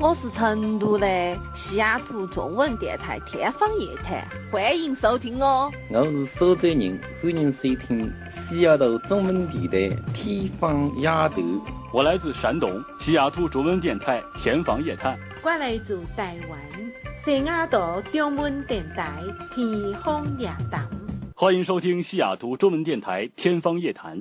我是成都的西雅图中文电台天方夜谭，欢迎收听哦。 我是苏州人，欢迎收听西雅图中文电台天方夜谭。 我来自山东西雅图中文电台天方夜谭。 我来自台湾西雅图中文电台天方夜谭。 欢迎收听西雅图中文电台天方夜谭。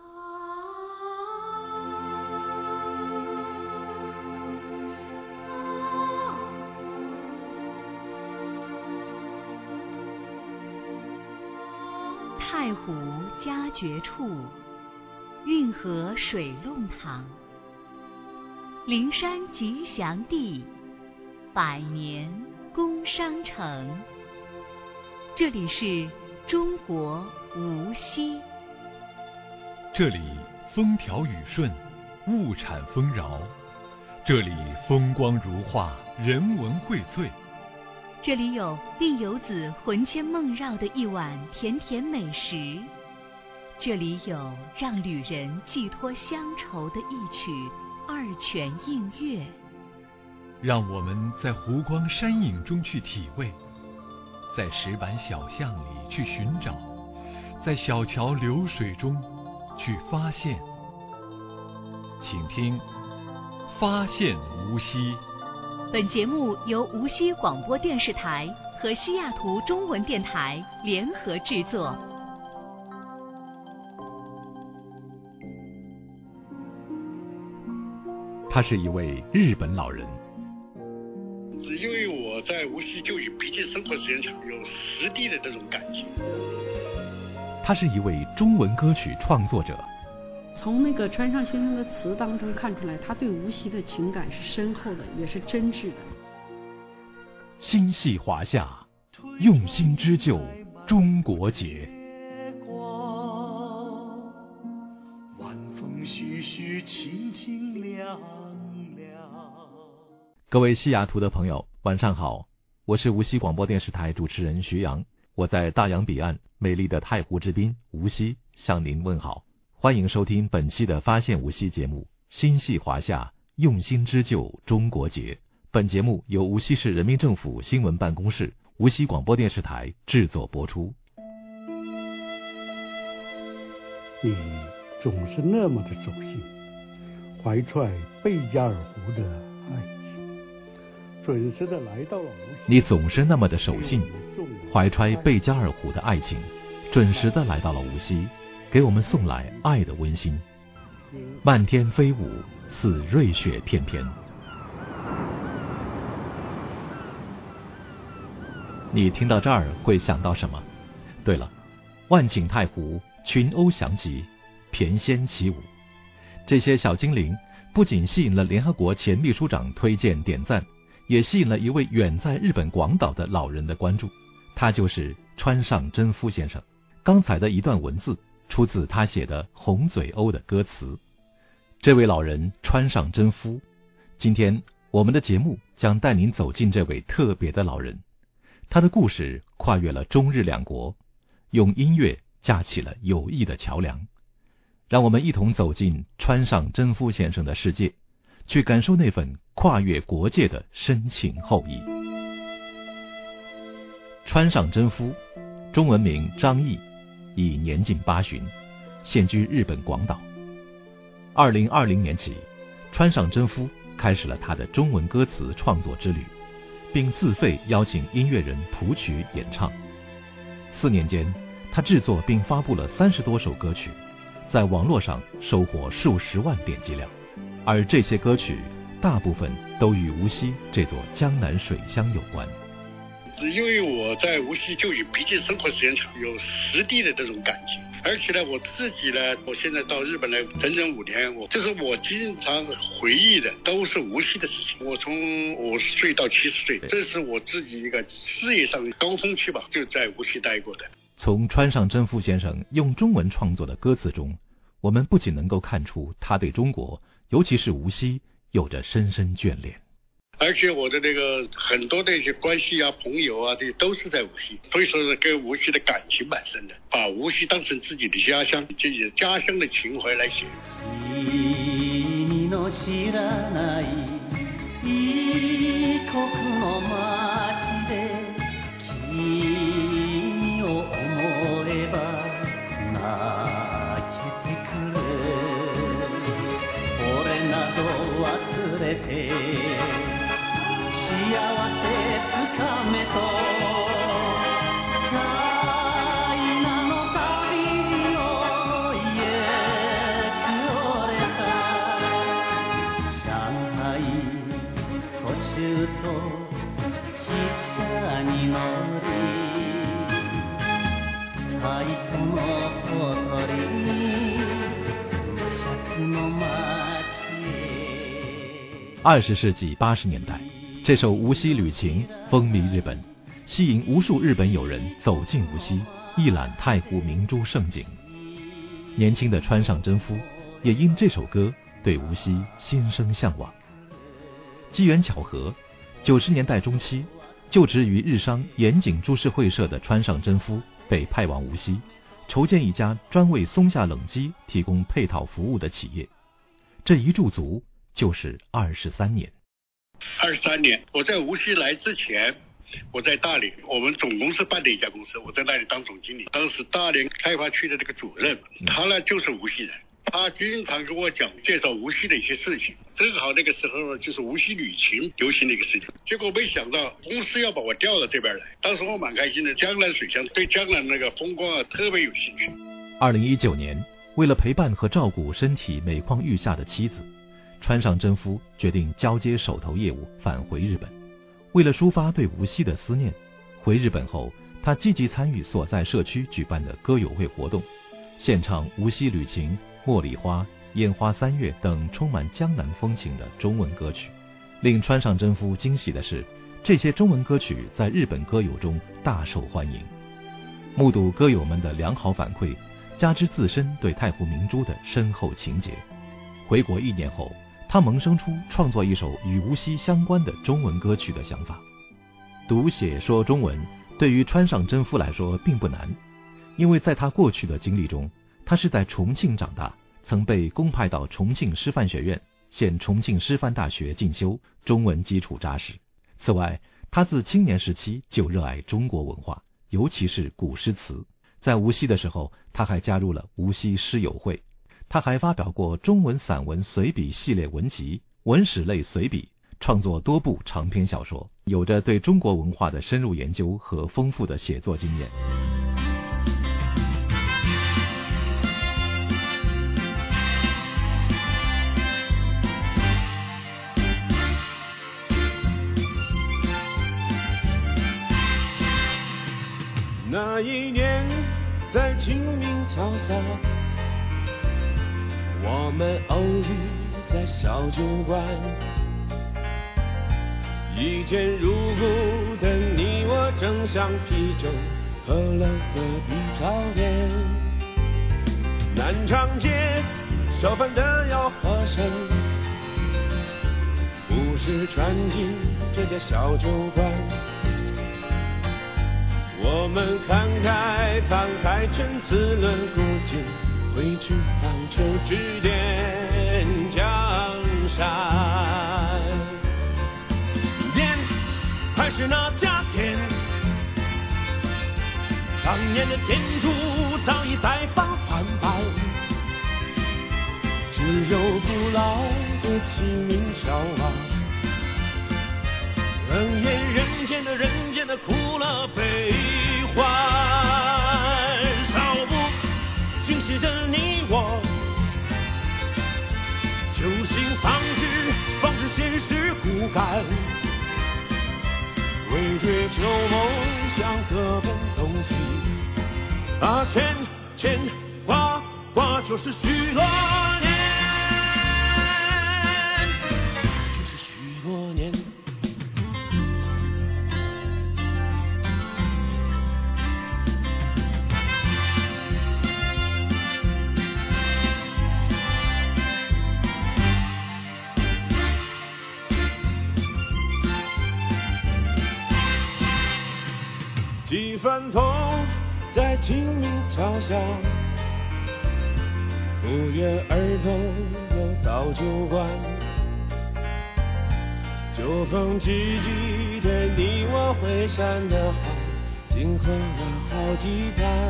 太湖佳绝处，运河水弄堂，灵山吉祥地，百年工商城。这里是中国无锡。 这里风调雨顺，物产丰饶。这里风光如画，人文荟萃。 这里有令游子魂牵梦绕的一碗甜甜美食，这里有让旅人寄托乡愁的一曲二泉映月。 让我们在湖光山影中去体味，在石板小巷里去寻找，在小桥流水中去发现。请听《发现无锡》。 本节目由无锡广播电视台和西雅图中文电台联合制作。 他是一位日本老人。 是因为我在无锡就医，毕竟生活时间长，有实地的这种感情。 他是一位中文歌曲创作者。 从那个川上先生的词当中看出来，他对无锡的情感是深厚的，也是真挚的。 心系华夏，用心织就中国结。 晚风徐徐，清清凉凉。 各位西雅图的朋友，晚上好，我是无锡广播电视台主持人徐阳，我在大洋彼岸美丽的太湖之滨无锡向您问好。欢迎收听本期的发现无锡节目，心系华夏，用心织就中国结。本节目由无锡市人民政府新闻办公室、无锡广播电视台制作播出。 你总是那么的守信，怀揣贝加尔湖的爱情，准时的来到了无锡。 你总是那么的守信，怀揣贝加尔湖的爱情，准时的来到了无锡，给我们送来爱的温馨。漫天飞舞，似瑞雪片片。你听到这儿会想到什么？对了，万顷太湖，群鸥翔集，翩跹起舞。这些小精灵不仅吸引了联合国前秘书长推荐点赞，也吸引了一位远在日本广岛的老人的关注，他就是川上真夫先生。刚才的一段文字出自他写的《红嘴鸥》的歌词。这位老人川上真夫，今天我们的节目将带您走进这位特别的老人。他的故事跨越了中日两国，用音乐架起了友谊的桥梁。让我们一同走进川上真夫先生的世界，去感受那份跨越国界的深情厚谊。川上真夫，中文名张毅，已年近80，现居日本广岛。2020年起，川上真夫开始了他的中文歌词创作之旅，并自费邀请音乐人谱曲演唱。4年间，他制作并发布了30多首歌曲，在网络上收获数十万点击量，而这些歌曲大部分都与无锡这座江南水乡有关。 是因为我在无锡就医，毕竟生活时间长，有实地的这种感情。而且呢，我自己呢，我现在到日本来整整5年，就是我经常回忆的都是无锡的事情。我从50岁到70岁，这是我自己一个事业上的高峰期吧，就在无锡待过的。 从川上真夫先生用中文创作的歌词中，我们不仅能够看出他对中国，尤其是无锡，有着深深眷恋。 而且我的那个很多的一些关系啊、朋友啊，这都是在无锡，所以说是跟无锡的感情蛮深的，把无锡当成自己的家乡，自己的家乡的情怀来写。 君の知らないて幸せつかめとチャイナの旅を行くれた上海途中と汽車に乗り太鼓の小鳥に無尺の街へ。 20世纪80年代，这首《无锡旅情》风靡日本，吸引无数日本友人走进无锡，一览太湖明珠盛景。年轻的川上真夫也因这首歌对无锡心生向往。机缘巧合，90年代中期，就职于日商岩井株式会社的川上真夫被派往无锡，筹建一家专为松下冷机提供配套服务的企业。这一驻足就是23年。 23年，我在无锡来之前，我在大连，我们总公司办的一家公司，我在那里当总经理。当时大连开发区的这个主任，他呢就是无锡人，他经常跟我讲介绍无锡的一些事情。正好那个时候就是无锡旅情流行的一个事情，结果没想到公司要把我调到这边来，当时我蛮开心的。江南水乡对江南那个风光特别有兴趣。 2019年，为了陪伴和照顾身体每况愈下的妻子，川上真夫决定交接手头业务返回日本。为了抒发对无锡的思念，回日本后他积极参与所在社区举办的歌友会活动，献唱《无锡旅情》《茉莉花》《烟花三月》等充满江南风情的中文歌曲。令川上真夫惊喜的是，这些中文歌曲在日本歌友中大受欢迎。目睹歌友们的良好反馈，加之自身对太湖明珠的深厚情结，回国1年后，他萌生出创作一首与无锡相关的中文歌曲的想法。读写说中文对于川上真夫来说并不难，因为在他过去的经历中，他是在重庆长大，曾被公派到重庆师范学院，现重庆师范大学进修，中文基础扎实。此外，他自青年时期就热爱中国文化，尤其是古诗词。在无锡的时候，他还加入了无锡诗友会。他还发表过中文散文随笔系列文集、文史类随笔，创作多部长篇小说，有着对中国文化的深入研究和丰富的写作经验。 那一年，在清明桥下，我们偶遇在小酒馆，一见如故的你我正像啤酒喝了何必着脸。南长街烧饭的吆喝声不时传进这家小酒馆，我们慷慨陈词论古今，回去荡秋指点江山。店还是那家店，当年的店主早已在放翻版，只有古老的清明桥啊，冷眼人间的苦乐悲欢。少不经事的你我，就心防止现实骨感，为追求梦想各奔东西啊，牵挂就是许多年，就是许多年。几番头在清明桥下，不约而同又到酒馆，酒逢知己对你我会闪得好，今后要好几坛。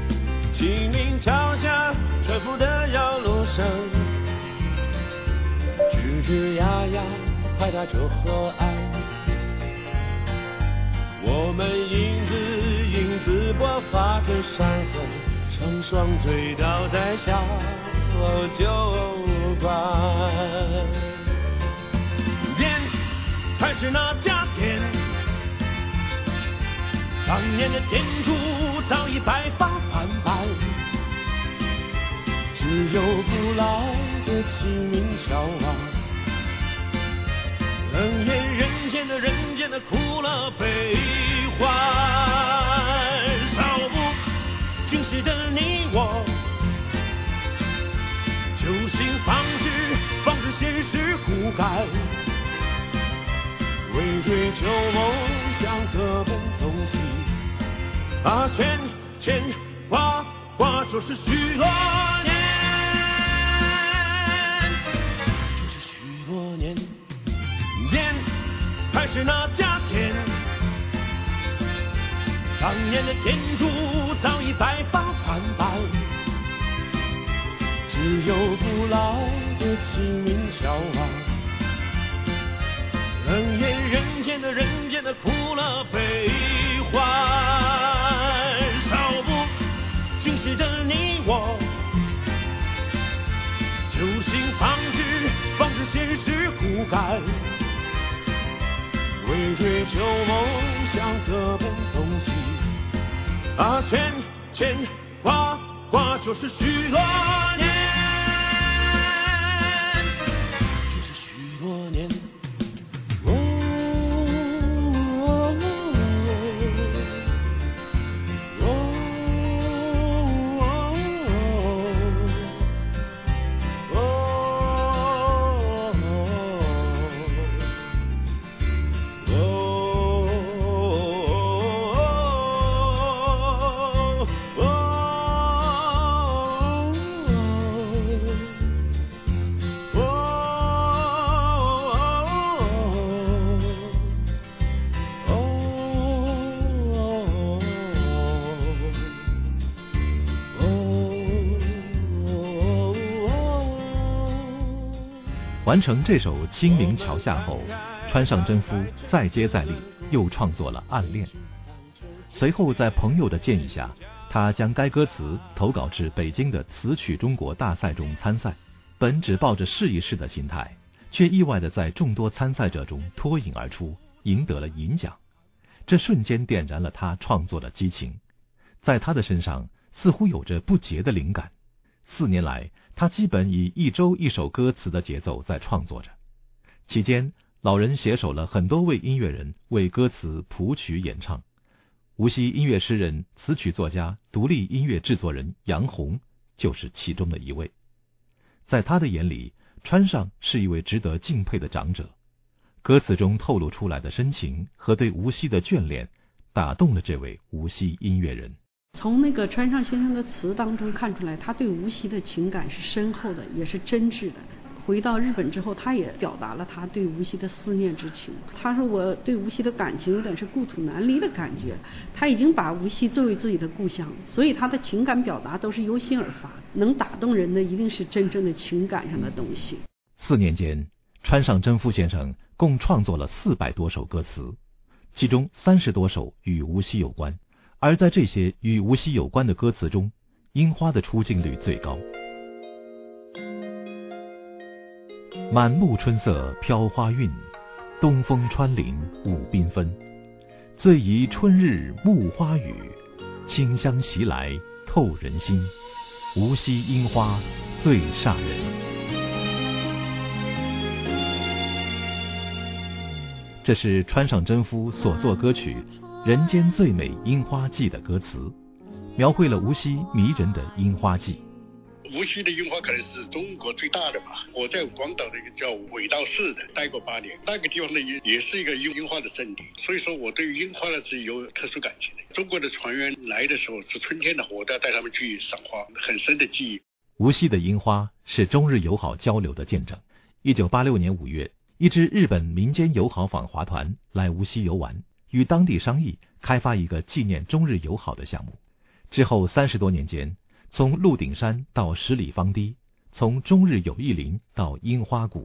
清明桥下吹拂的摇橹声， 吱吱呀呀拍打着河岸，我们影子拨发着山河，成双醉倒在小酒馆。店还是那家店，当年的店主早已白发斑白，只有古老的器皿敲碗，冷眼人间的苦乐悲欢，少不经事的你我，就心防止现实骨感，为追求梦想各奔东西，牵挂就是许多年，就是许多年。店还是那家店，当年的店主早已白发斑白，只有古老的器皿敲碗，冷眼人间的苦乐悲欢，少不经事的你我，就心防止现实骨感，为追求梦想各奔东西，牵挂就是许多年，就是许多年。 完成这首《清明桥下》后，川上真夫再接再厉，又创作了《暗恋》。随后在朋友的建议下，他将该歌词投稿至北京的词曲中国大赛中参赛。本只抱着试一试的心态，却意外地在众多参赛者中脱颖而出，赢得了银奖。这瞬间点燃了他创作的激情，在他的身上似乎有着不竭的灵感。4年来，他基本以1周1首歌词的节奏在创作着。期间，老人携手了很多位音乐人为歌词谱曲演唱。无锡音乐诗人、词曲作家、独立音乐制作人杨红就是其中的一位。在他的眼里，川上是一位值得敬佩的长者。歌词中透露出来的深情和对无锡的眷恋，打动了这位无锡音乐人。 从那个川上先生的词当中看出来，他对无锡的情感是深厚的，也是真挚的。回到日本之后，他也表达了他对无锡的思念之情。他说我对无锡的感情有点是故土难离的感觉，他已经把无锡作为自己的故乡，所以他的情感表达都是由心而发，能打动人的一定是真正的情感上的东西。 4年间，川上真夫先生共创作了400多首歌词，其中30多首与无锡有关。而在这些与无锡有关的歌词中，樱花的出镜率最高。满目春色飘花韵，东风穿林舞缤纷。最宜春日沐花雨，清香袭来透人心。无锡樱花最煞人。这是川上真夫所作歌曲《人间最美樱花季》的歌词，描绘了无锡迷人的樱花季。 无锡的樱花可能是中国最大的吧。我在广岛的一个叫尾道市的待过8年，那个地方呢也是一个樱花的圣地，所以说我对樱花呢是有特殊感情的。中国的船员来的时候是春天的，我都要带他们去赏花，很深的记忆。 无锡的樱花是中日友好交流的见证。1986年5月，一支日本民间友好访华团来无锡游玩，与当地商议开发一个纪念中日友好的项目。之后30多年间，从鹿顶山到10里方堤，从中日友谊林到樱花谷，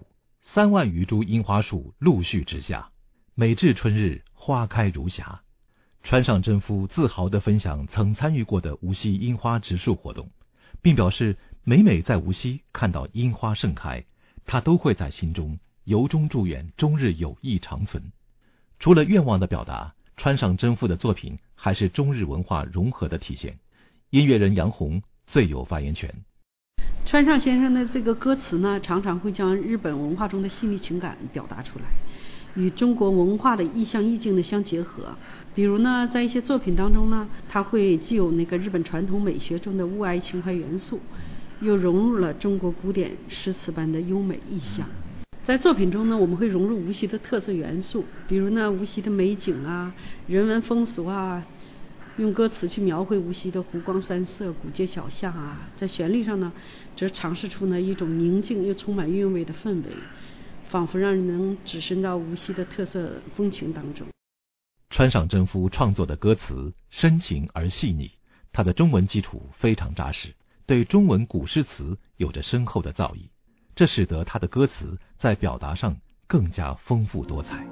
3万余株樱花树陆续植下，每至春日花开如霞。川上真夫自豪地分享曾参与过的无锡樱花植树活动，并表示每在无锡看到樱花盛开，他都会在心中由衷祝愿终日友谊长存。除了愿望的表达，川上真夫的作品还是中日文化融合的体现。音乐人杨红最有发言权。 川上先生的这个歌词呢，常常会将日本文化中的细腻情感表达出来，与中国文化的意象意境的相结合。比如呢，在一些作品当中呢，它会既有那个日本传统美学中的物哀情怀元素，又融入了中国古典诗词般的优美意象。在作品中呢，我们会融入无锡的特色元素，比如呢，无锡的美景啊、人文风俗啊，用歌词去描绘无锡的湖光山色、古街小巷啊。在旋律上呢，则尝试出呢一种宁静又充满韵味的氛围，仿佛让人能置身到无锡的特色风情当中。 川上真夫创作的歌词深情而细腻，他的中文基础非常扎实，对中文古诗词有着深厚的造诣，这使得他的歌词在表达上更加丰富多彩。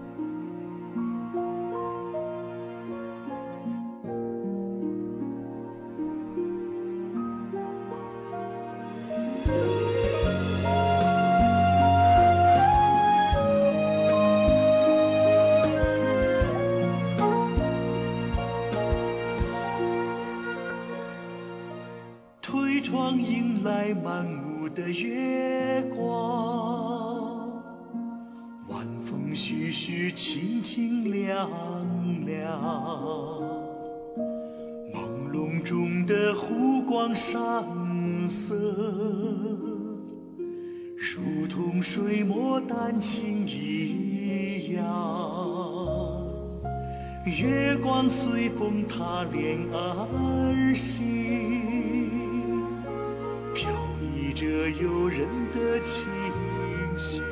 推窗迎来满屋的月光，晚风徐徐，清清凉凉，朦胧中的湖光山色，如同水墨丹青一样，月光随风踏脸而行，飘逸着诱人的清香，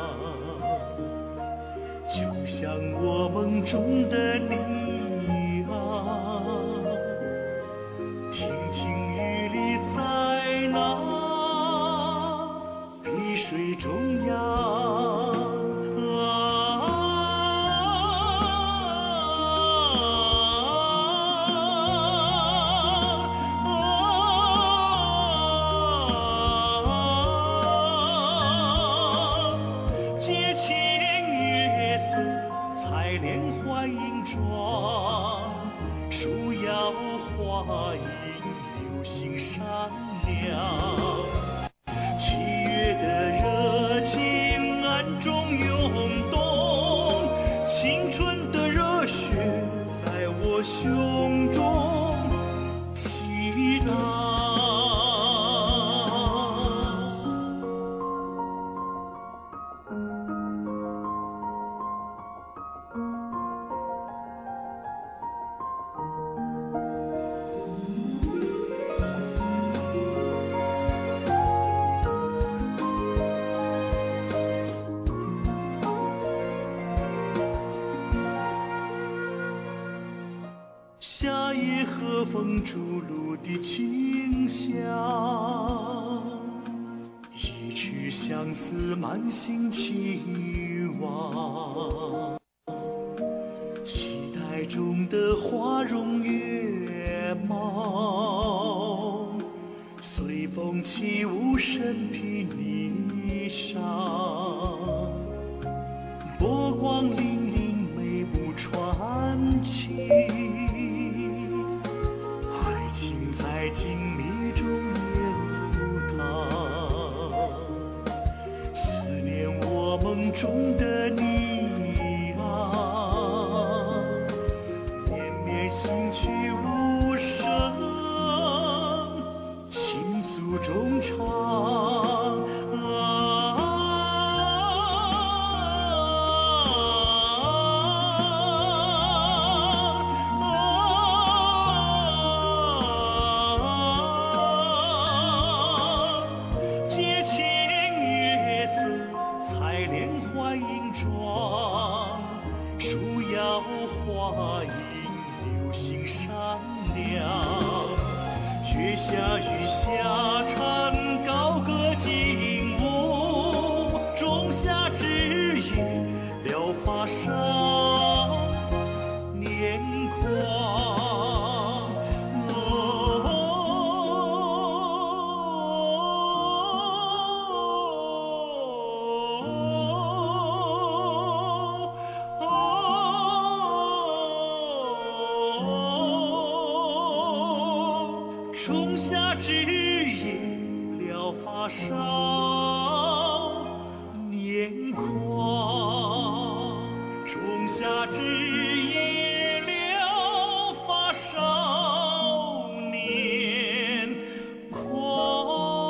就像我梦中的你啊，亭亭玉立在那碧水中央。花影流星闪亮，七月的热情暗中涌动，青春的热血在我胸中激荡。夏夜和风逐露的清香，一曲相思满心期望，期待中的花容月貌，随风起舞身披霓裳，波光粼粼眉目传情，在静谧中流淌，思念我梦中的你啊，绵绵行去无声，倾诉衷肠花影流星闪亮，月下雨下唱高歌劲舞，仲夏发梢，年狂。仲夏之夜了发梢，年狂。仲夏之夜了发梢，年狂。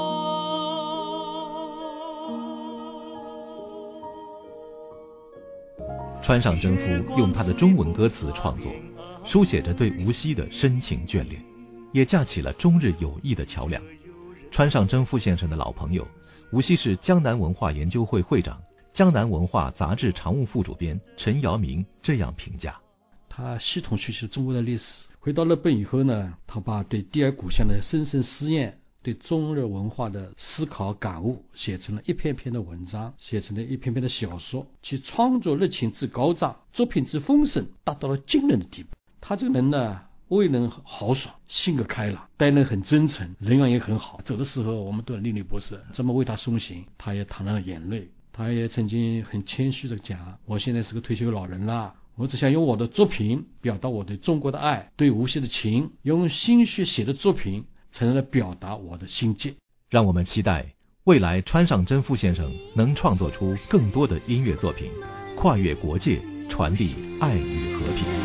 川上真夫用他的中文歌词创作，书写着对无锡的深情眷恋，也架起了中日友谊的桥梁。川上真夫先生的老朋友，无锡市江南文化研究会会长、江南文化杂志常务副主编陈尧明这样评价： 他系统学习中国的历史，回到日本以后呢，他把对第二故乡的深深思念，对中日文化的思考感悟写成了一篇篇的文章，写成了一篇篇的小说，其创作热情之高涨，作品之丰盛达到了惊人的地步。他这个人呢，为人豪爽，性格开朗，待人很真诚，人缘也很好。走的时候我们都很历历不舍，这么为他送行，他也淌了眼泪。他也曾经很谦虚地讲，我现在是个退休老人了，我只想用我的作品表达我对中国的爱，对无锡的情，用心血写的作品才能表达我的心境。 让我们期待未来川上真夫先生能创作出更多的音乐作品，跨越国界，传递爱与和平。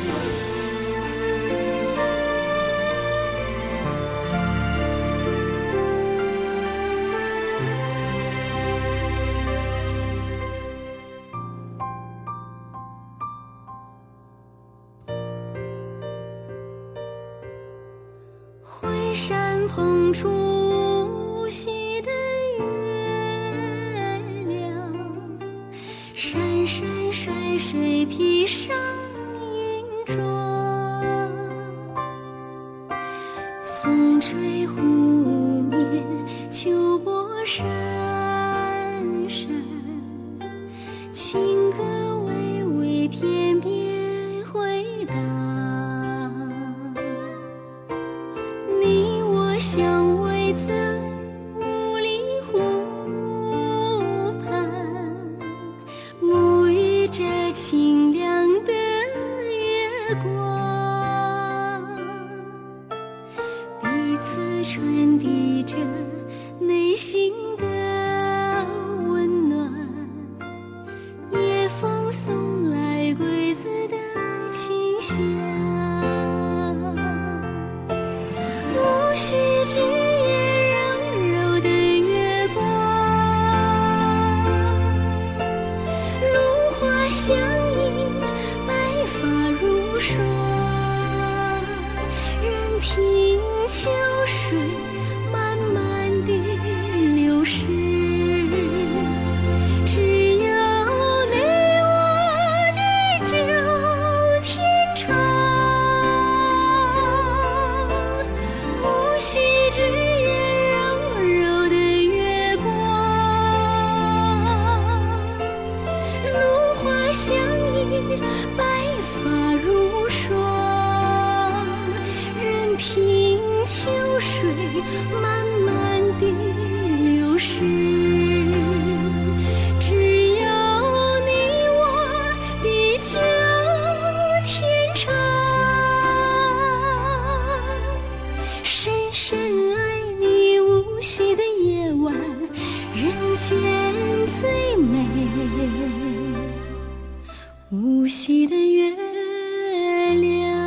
惠山捧出无锡的月亮，山山水水披上银装，风吹湖面秋波闪闪，情歌微微天边回荡。你我相偎在五里湖畔，沐浴着清凉的月光，彼此传递着内心的温暖，夜风送来桂子的清香。无锡之夜柔柔的月光，芦花相映，白发如霜，任凭秋水慢慢地流逝，只要你我地久天长。无锡之夜柔柔的月光，芦花相映，白发如霜，任凭秋水慢慢地流逝，只要你我地久天长。深深爱你无锡的夜晚，人间最美，无锡的月亮。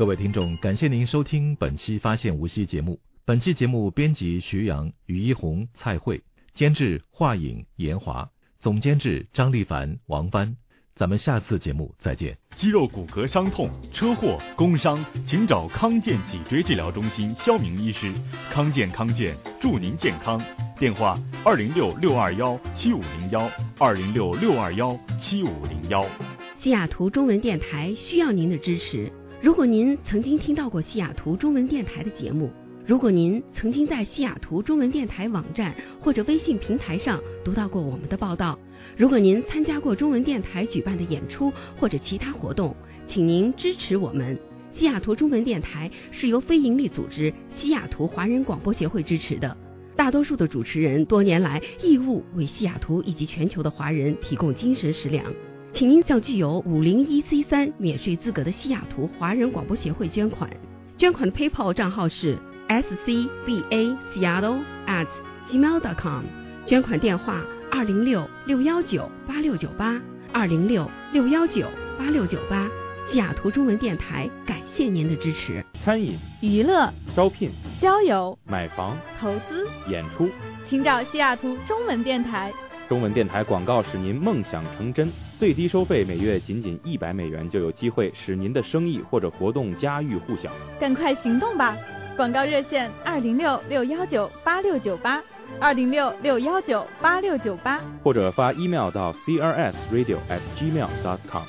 各位听众，感谢您收听本期发现无锡节目。本期节目编辑徐阳、于一红、蔡慧，监制华颖、严华，总监制张立凡、王帆。咱们下次节目再见。 肌肉骨骼伤痛、车祸、工伤，请找康健脊椎治疗中心肖明医师。康健祝您健康。电话206-621-7501，206-621-7501。 西雅图中文电台需要您的支持。如果您曾经听到过西雅图中文电台的节目，如果您曾经在西雅图中文电台网站或者微信平台上读到过我们的报道，如果您参加过中文电台举办的演出或者其他活动，请您支持我们。西雅图中文电台是由非营利组织西雅图华人广播协会支持的，大多数的主持人多年来义务为西雅图以及全球的华人提供精神食粮。请您向具有501C3免税资格的西雅图华人广播协会捐款。捐款的 PayPal 账号是 scbaseattle@gmail.com， 捐款电话206-619-8698 206-619-8698。西雅图中文电台感谢您的支持。 餐饮、 娱乐、 招聘、 交友、 买房、 投资、 演出， 请找西雅图中文电台。 中文电台广告使您梦想成真，最低收费每月仅$100就有机会使您的生意或者活动家喻户晓。 赶快行动吧！广告热线206-619-8698 206-619-8698， 或者发 email 到 crsradio@gmail.com。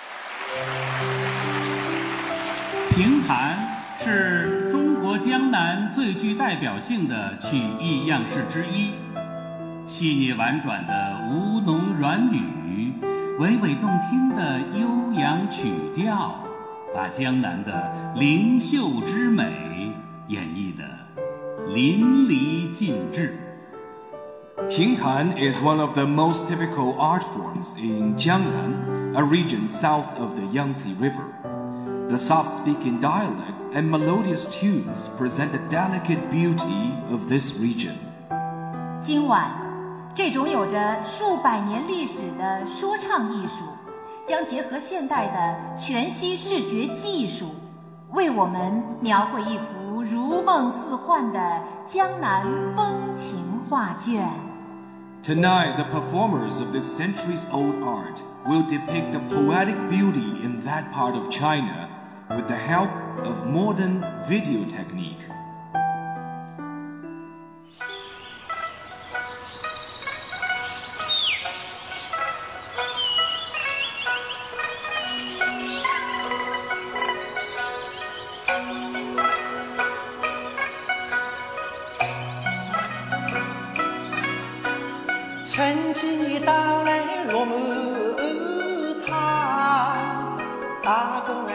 评弹是中国江南最具代表性的曲艺样式之一，细腻婉转的吴侬软语，娓娓动听的悠扬曲调，把江南的灵秀之美演绎得淋漓尽致。 评弹 is one of the most typical art forms in Jiangnan, a region south of the Yangtze River. The soft-speaking dialect and melodious tunes present the delicate beauty of this region. 今晚，这种有着数百年历史的说唱艺术，将结合现代的全息视觉技术，为我们描绘一幅如梦似幻的江南风情画卷。 Tonight, the performers of this centuries-old art will depict the poetic beauty in that part of China with the help of modern video technique.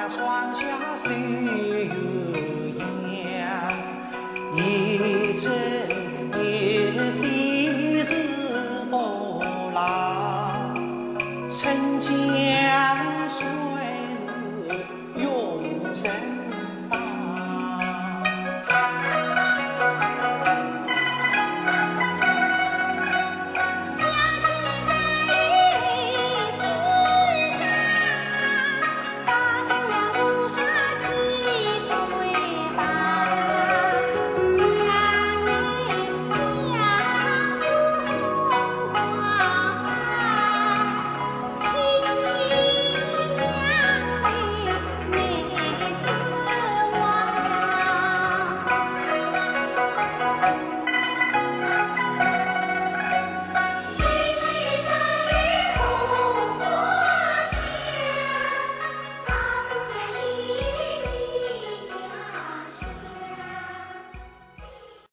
It's